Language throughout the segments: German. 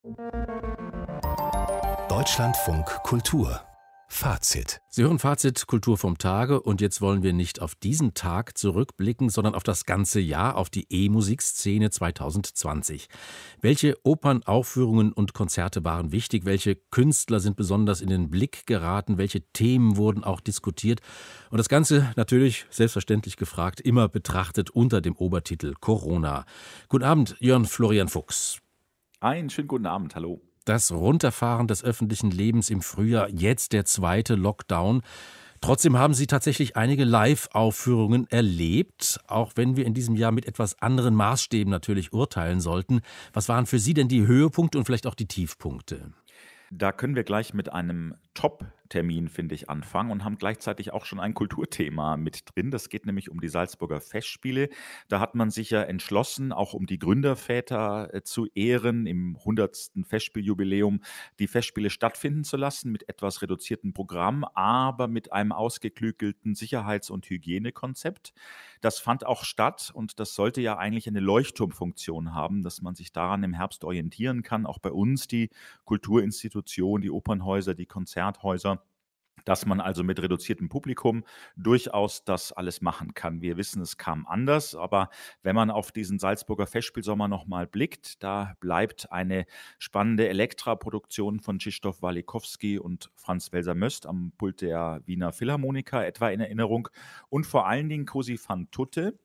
Deutschlandfunk Kultur Fazit. Sie hören Fazit Kultur vom Tage und jetzt wollen wir nicht auf diesen Tag zurückblicken, sondern auf das ganze Jahr, auf die E-Musikszene 2020. Welche Opernaufführungen und Konzerte waren wichtig? Welche Künstler sind besonders in den Blick geraten? Welche Themen wurden auch diskutiert? Und das Ganze natürlich, selbstverständlich gefragt, immer betrachtet unter dem Obertitel Corona. Guten Abend, Jörn Florian Fuchs. Einen schönen guten Abend, hallo. Das Runterfahren des öffentlichen Lebens im Frühjahr, jetzt der zweite Lockdown. Trotzdem haben Sie tatsächlich einige Live-Aufführungen erlebt, auch wenn wir in diesem Jahr mit etwas anderen Maßstäben natürlich urteilen sollten. Was waren für Sie denn die Höhepunkte und vielleicht auch die Tiefpunkte? Da können wir gleich mit einem Top-Termin, finde ich, anfangen und haben gleichzeitig auch schon ein Kulturthema mit drin. Das geht nämlich um die Salzburger Festspiele. Da hat man sich ja entschlossen, auch um die Gründerväter zu ehren, im 100. Festspieljubiläum die Festspiele stattfinden zu lassen mit etwas reduziertem Programm, aber mit einem ausgeklügelten Sicherheits- und Hygienekonzept. Das fand auch statt und das sollte ja eigentlich eine Leuchtturmfunktion haben, dass man sich daran im Herbst orientieren kann. Auch bei uns die Kulturinstitutionen, die Opernhäuser, die Konzerthäuser, dass man also mit reduziertem Publikum durchaus das alles machen kann. Wir wissen, es kam anders, aber wenn man auf diesen Salzburger Festspielsommer nochmal blickt, da bleibt eine spannende Elektra-Produktion von Krzysztof Walikowski und Franz Welser-Möst am Pult der Wiener Philharmoniker etwa in Erinnerung und vor allen Dingen Cosi fan tutte.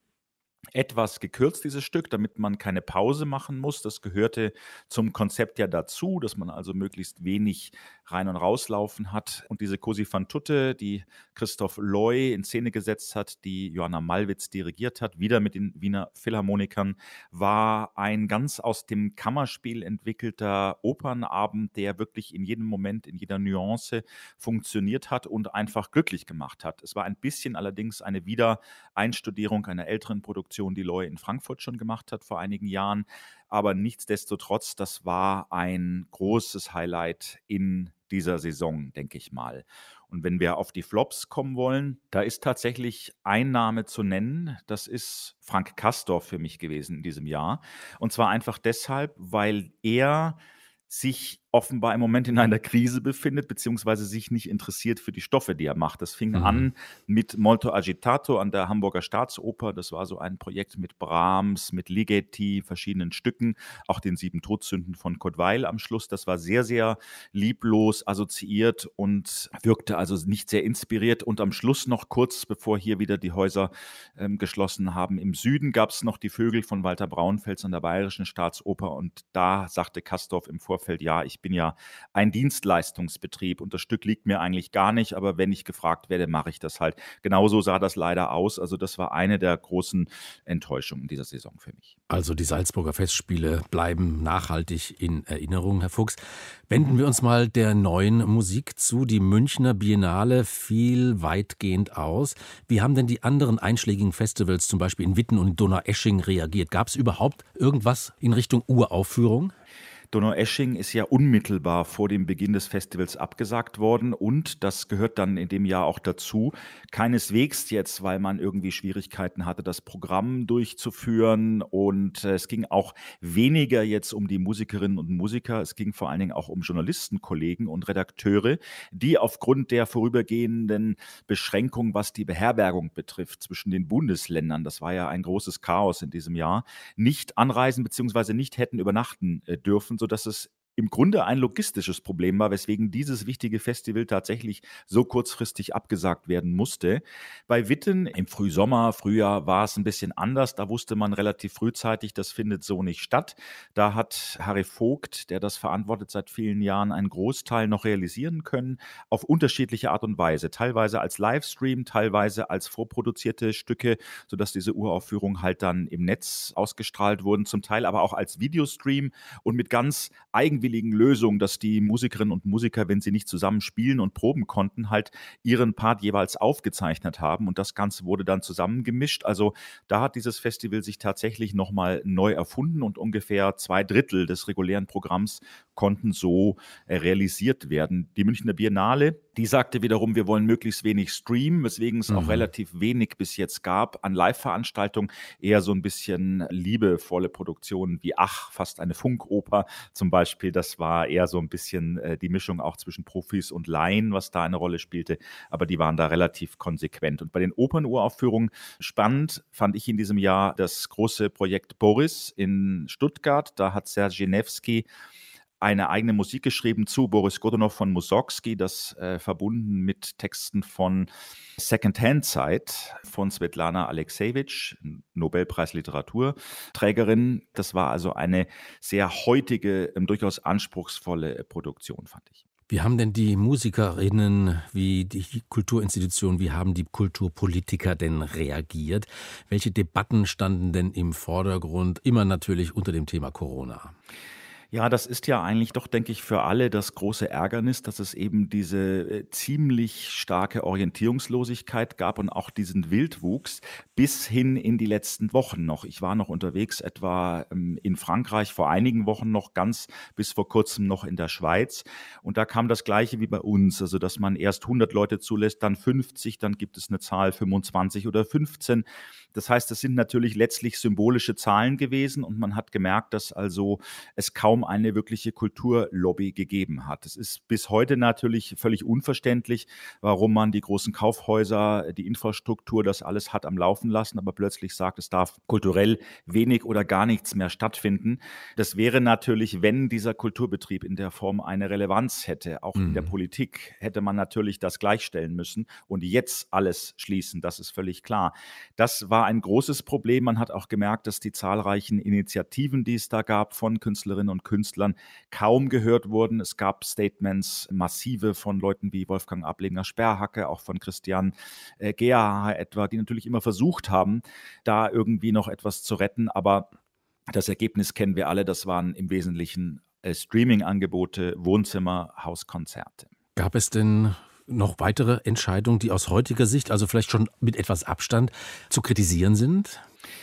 Etwas gekürzt, dieses Stück, damit man keine Pause machen muss. Das gehörte zum Konzept ja dazu, dass man also möglichst wenig rein- und rauslaufen hat. Und diese Cosi fan tutte, die Christoph Loy in Szene gesetzt hat, die Johanna Mallwitz dirigiert hat, wieder mit den Wiener Philharmonikern, war ein ganz aus dem Kammerspiel entwickelter Opernabend, der wirklich in jedem Moment, in jeder Nuance funktioniert hat und einfach glücklich gemacht hat. Es war ein bisschen allerdings eine Wiedereinstudierung einer älteren Produktion, die Loy in Frankfurt schon gemacht hat vor einigen Jahren. Aber nichtsdestotrotz, das war ein großes Highlight in dieser Saison, denke ich mal. Und wenn wir auf die Flops kommen wollen, da ist tatsächlich ein Name zu nennen. Das ist Frank Castorf für mich gewesen in diesem Jahr. Und zwar einfach deshalb, weil er sich offenbar im Moment in einer Krise befindet, beziehungsweise sich nicht interessiert für die Stoffe, die er macht. Das fing an mit Molto Agitato an der Hamburger Staatsoper. Das war so ein Projekt mit Brahms, mit Ligeti, verschiedenen Stücken, auch den 7 Todsünden von Kurt Weill am Schluss. Das war sehr, sehr lieblos assoziiert und wirkte also nicht sehr inspiriert. Und am Schluss noch kurz, bevor hier wieder die Häuser geschlossen haben, im Süden gab es noch die Vögel von Walter Braunfels an der Bayerischen Staatsoper. Und da sagte Castorf im Vorfeld, ja, ich bin ja ein Dienstleistungsbetrieb und das Stück liegt mir eigentlich gar nicht, aber wenn ich gefragt werde, mache ich das halt. Genauso sah das leider aus. Also das war eine der großen Enttäuschungen dieser Saison für mich. Also die Salzburger Festspiele bleiben nachhaltig in Erinnerung, Herr Fuchs. Wenden wir uns mal der neuen Musik zu. Die Münchner Biennale fiel weitgehend aus. Wie haben denn die anderen einschlägigen Festivals, zum Beispiel in Witten und Donaueschingen, reagiert? Gab es überhaupt irgendwas in Richtung Uraufführung? Donaueschingen ist ja unmittelbar vor dem Beginn des Festivals abgesagt worden und das gehört dann in dem Jahr auch dazu. Keineswegs jetzt, weil man irgendwie Schwierigkeiten hatte, das Programm durchzuführen und es ging auch weniger jetzt um die Musikerinnen und Musiker, es ging vor allen Dingen auch um Journalistenkollegen und Redakteure, die aufgrund der vorübergehenden Beschränkung, was die Beherbergung betrifft, zwischen den Bundesländern, das war ja ein großes Chaos in diesem Jahr, nicht anreisen bzw. nicht hätten übernachten dürfen, sodass es im Grunde ein logistisches Problem war, weswegen dieses wichtige Festival tatsächlich so kurzfristig abgesagt werden musste. Bei Witten im Frühsommer, Frühjahr war es ein bisschen anders. Da wusste man relativ frühzeitig, das findet so nicht statt. Da hat Harry Vogt, der das verantwortet seit vielen Jahren, einen Großteil noch realisieren können, auf unterschiedliche Art und Weise. Teilweise als Livestream, teilweise als vorproduzierte Stücke, sodass diese Uraufführungen halt dann im Netz ausgestrahlt wurden, zum Teil aber auch als Videostream und mit ganz eigenwilligen Lösung, dass die Musikerinnen und Musiker, wenn sie nicht zusammen spielen und proben konnten, halt ihren Part jeweils aufgezeichnet haben und das Ganze wurde dann zusammengemischt. Also da hat dieses Festival sich tatsächlich nochmal neu erfunden und ungefähr 2/3 des regulären Programms konnten so realisiert werden. Die Münchner Biennale, Die sagte wiederum, wir wollen möglichst wenig streamen, weswegen es auch Mhm. relativ wenig bis jetzt gab an Live-Veranstaltungen, eher so ein bisschen liebevolle Produktionen wie Ach, fast eine Funkoper zum Beispiel. Das war eher so ein bisschen die Mischung auch zwischen Profis und Laien, was da eine Rolle spielte, aber die waren da relativ konsequent. Und bei den Opernuraufführungen spannend fand ich in diesem Jahr das große Projekt Boris in Stuttgart. Da hat Serge Genevsky eine eigene Musik geschrieben zu Boris Godunow von Mussorgsky, das verbunden mit Texten von Secondhand-Zeit von Svetlana Alexejewitsch, Nobelpreis Literaturträgerin. Das war also eine sehr heutige, durchaus anspruchsvolle Produktion, fand ich. Wie haben denn die Musikerinnen, wie die Kulturinstitutionen, wie haben die Kulturpolitiker denn reagiert? Welche Debatten standen denn im Vordergrund? Immer natürlich unter dem Thema Corona. Ja, das ist ja eigentlich doch, denke ich, für alle das große Ärgernis, dass es eben diese ziemlich starke Orientierungslosigkeit gab und auch diesen Wildwuchs bis hin in die letzten Wochen noch. Ich war noch unterwegs, etwa in Frankreich, vor einigen Wochen noch, ganz bis vor kurzem noch in der Schweiz. Und da kam das Gleiche wie bei uns, also dass man erst 100 Leute zulässt, dann 50, dann gibt es eine Zahl 25 oder 15. Das heißt, das sind natürlich letztlich symbolische Zahlen gewesen und man hat gemerkt, dass also es kaum eine wirkliche Kulturlobby gegeben hat. Es ist bis heute natürlich völlig unverständlich, warum man die großen Kaufhäuser, die Infrastruktur, das alles hat am Laufen lassen, aber plötzlich sagt, es darf kulturell wenig oder gar nichts mehr stattfinden. Das wäre natürlich, wenn dieser Kulturbetrieb in der Form eine Relevanz hätte, auch in der Mhm. Politik, hätte man natürlich das gleichstellen müssen und jetzt alles schließen, das ist völlig klar. Das war ein großes Problem. Man hat auch gemerkt, dass die zahlreichen Initiativen, die es da gab von Künstlerinnen und Künstlern, kaum gehört wurden. Es gab Statements, massive von Leuten wie Wolfgang Ableger-Sperhacke, auch von Christian Gerhaher etwa, die natürlich immer versucht haben, da irgendwie noch etwas zu retten. Aber das Ergebnis kennen wir alle. Das waren im Wesentlichen Streaming-Angebote, Wohnzimmer, Hauskonzerte. Gab es denn noch weitere Entscheidungen, die aus heutiger Sicht, also vielleicht schon mit etwas Abstand, zu kritisieren sind?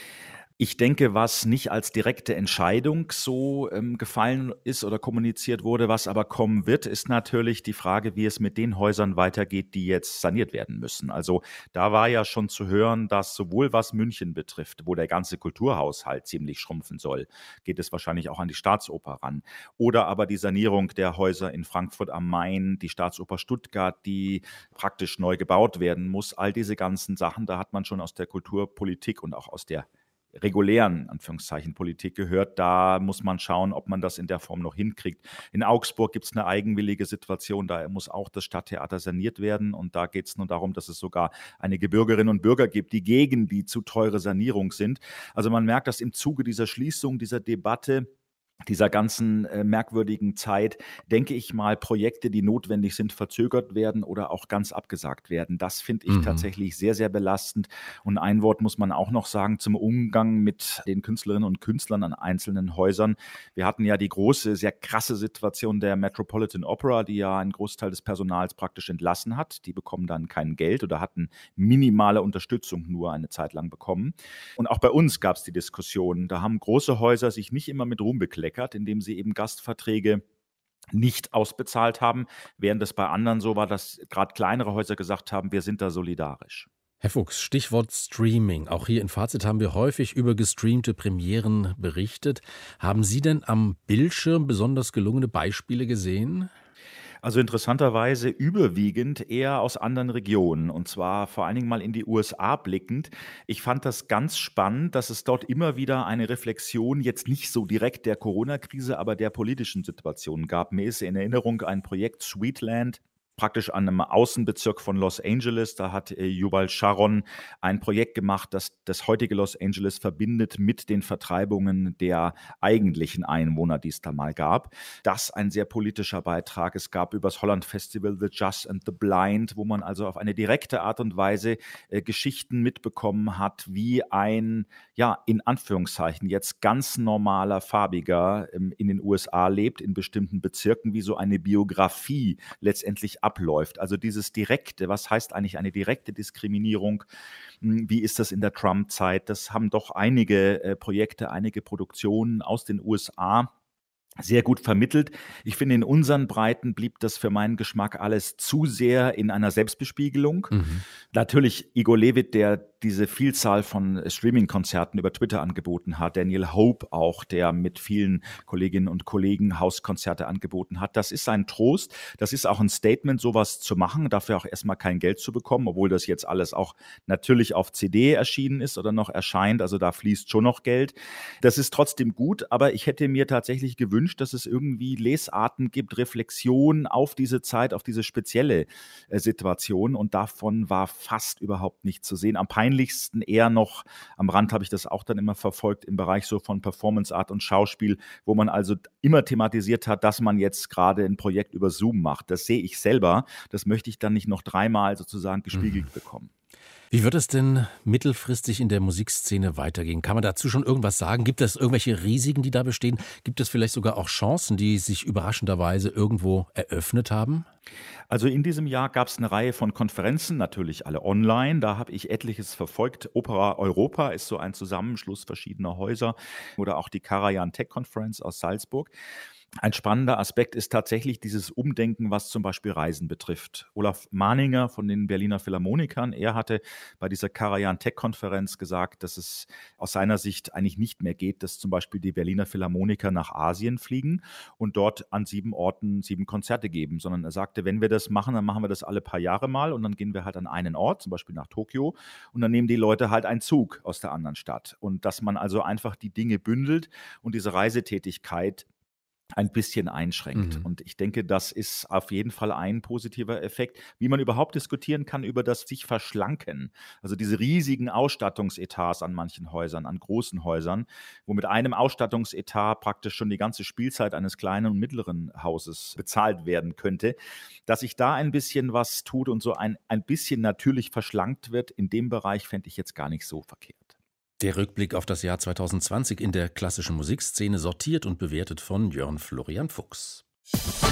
Ich denke, was nicht als direkte Entscheidung so gefallen ist oder kommuniziert wurde, was aber kommen wird, ist natürlich die Frage, wie es mit den Häusern weitergeht, die jetzt saniert werden müssen. Also da war ja schon zu hören, dass sowohl was München betrifft, wo der ganze Kulturhaushalt ziemlich schrumpfen soll, geht es wahrscheinlich auch an die Staatsoper ran. Oder aber die Sanierung der Häuser in Frankfurt am Main, die Staatsoper Stuttgart, die praktisch neu gebaut werden muss. All diese ganzen Sachen, da hat man schon aus der Kulturpolitik und auch aus der regulären, Anführungszeichen, Politik gehört. Da muss man schauen, ob man das in der Form noch hinkriegt. In Augsburg gibt es eine eigenwillige Situation, da muss auch das Stadttheater saniert werden und da geht es nur darum, dass es sogar einige Bürgerinnen und Bürger gibt, die gegen die zu teure Sanierung sind. Also man merkt, dass im Zuge dieser Schließung, dieser Debatte, dieser ganzen merkwürdigen Zeit, denke ich mal, Projekte, die notwendig sind, verzögert werden oder auch ganz abgesagt werden. Das finde ich Mhm. tatsächlich sehr, sehr belastend. Und ein Wort muss man auch noch sagen zum Umgang mit den Künstlerinnen und Künstlern an einzelnen Häusern. Wir hatten ja die große, sehr krasse Situation der Metropolitan Opera, die ja einen Großteil des Personals praktisch entlassen hat. Die bekommen dann kein Geld oder hatten minimale Unterstützung nur eine Zeit lang bekommen. Und auch bei uns gab es die Diskussion. Da haben große Häuser sich nicht immer mit Ruhm bekleckert, indem sie eben Gastverträge nicht ausbezahlt haben, während es bei anderen so war, dass gerade kleinere Häuser gesagt haben, wir sind da solidarisch. Herr Fuchs, Stichwort Streaming. Auch hier in Fazit haben wir häufig über gestreamte Premieren berichtet. Haben Sie denn am Bildschirm besonders gelungene Beispiele gesehen? Also interessanterweise überwiegend eher aus anderen Regionen und zwar vor allen Dingen mal in die USA blickend. Ich fand das ganz spannend, dass es dort immer wieder eine Reflexion jetzt nicht so direkt der Corona-Krise, aber der politischen Situation gab. Mir ist in Erinnerung ein Projekt Sweetland, praktisch an einem Außenbezirk von Los Angeles. Da hat Yuval Sharon ein Projekt gemacht, das das heutige Los Angeles verbindet mit den Vertreibungen der eigentlichen Einwohner, die es da mal gab. Das ein sehr politischer Beitrag. Es gab übers Holland Festival The Just and the Blind, wo man also auf eine direkte Art und Weise Geschichten mitbekommen hat, wie ein, ja, in Anführungszeichen jetzt ganz normaler Farbiger in den USA lebt, in bestimmten Bezirken, wie so eine Biografie letztendlich abläuft. Also dieses Direkte, was heißt eigentlich eine direkte Diskriminierung? Wie ist das in der Trump-Zeit? Das haben doch einige Projekte, einige Produktionen aus den USA sehr gut vermittelt. Ich finde, in unseren Breiten blieb das für meinen Geschmack alles zu sehr in einer Selbstbespiegelung. Mhm. Natürlich Igor Levit, der diese Vielzahl von Streaming-Konzerten über Twitter angeboten hat, Daniel Hope auch, der mit vielen Kolleginnen und Kollegen Hauskonzerte angeboten hat. Das ist ein Trost, das ist auch ein Statement, sowas zu machen, dafür auch erstmal kein Geld zu bekommen, obwohl das jetzt alles auch natürlich auf CD erschienen ist oder noch erscheint, also da fließt schon noch Geld. Das ist trotzdem gut, aber ich hätte mir tatsächlich gewünscht, dass es irgendwie Lesarten gibt, Reflexionen auf diese Zeit, auf diese spezielle Situation, und davon war fast überhaupt nichts zu sehen. Am peinlichsten eher noch, am Rand habe ich das auch dann immer verfolgt, im Bereich so von Performance Art und Schauspiel, wo man also immer thematisiert hat, dass man jetzt gerade ein Projekt über Zoom macht. Das sehe ich selber, das möchte ich dann nicht noch dreimal sozusagen gespiegelt bekommen. Wie wird es denn mittelfristig in der Musikszene weitergehen? Kann man dazu schon irgendwas sagen? Gibt es irgendwelche Risiken, die da bestehen? Gibt es vielleicht sogar auch Chancen, die sich überraschenderweise irgendwo eröffnet haben? Also in diesem Jahr gab es eine Reihe von Konferenzen, natürlich alle online. Da habe ich etliches verfolgt. Opera Europa ist so ein Zusammenschluss verschiedener Häuser, oder auch die Karajan Tech Conference aus Salzburg. Ein spannender Aspekt ist tatsächlich dieses Umdenken, was zum Beispiel Reisen betrifft. Olaf Mahninger von den Berliner Philharmonikern, er hatte bei dieser Karajan Tech-Konferenz gesagt, dass es aus seiner Sicht eigentlich nicht mehr geht, dass zum Beispiel die Berliner Philharmoniker nach Asien fliegen und dort an 7 Orten 7 Konzerte geben, sondern er sagte, wenn wir das machen, dann machen wir das alle paar Jahre mal und dann gehen wir halt an einen Ort, zum Beispiel nach Tokio, und dann nehmen die Leute halt einen Zug aus der anderen Stadt. Und dass man also einfach die Dinge bündelt und diese Reisetätigkeit ein bisschen einschränkt. Mhm. Und ich denke, das ist auf jeden Fall ein positiver Effekt, wie man überhaupt diskutieren kann über das sich verschlanken. Also diese riesigen Ausstattungsetats an manchen Häusern, an großen Häusern, wo mit einem Ausstattungsetat praktisch schon die ganze Spielzeit eines kleinen und mittleren Hauses bezahlt werden könnte. Dass sich da ein bisschen was tut und so ein bisschen natürlich verschlankt wird, in dem Bereich fände ich jetzt gar nicht so verkehrt. Der Rückblick auf das Jahr 2020 in der klassischen Musikszene, sortiert und bewertet von Jörn Florian Fuchs.